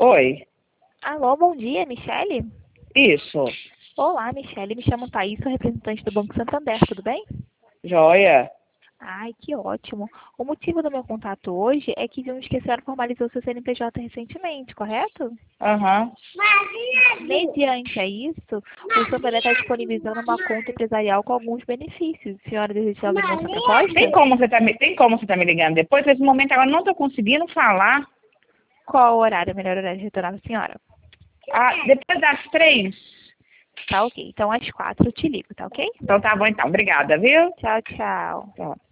Oi, Alô, bom dia, Michele? isso, Olá, Michele. Me chamo Thaís, sou representante do Banco Santander, tudo bem? joia. Ai, que ótimo. O motivo do meu contato hoje é que vimos que a senhora formalizou seu CNPJ recentemente, correto? Aham. Mediante a isso, o Santander está disponibilizando uma conta empresarial com alguns benefícios. A senhora deseja ouvir nossa proposta? Tem como você tá me ligando depois? Nesse momento agora eu não tô conseguindo falar. Qual o horário, o melhor horário de retornar a senhora? Ah, depois das 3? Tá ok. Então, às 4 eu te ligo, tá ok? Então tá bom então. Obrigada, viu? Tchau, tchau. Tchau.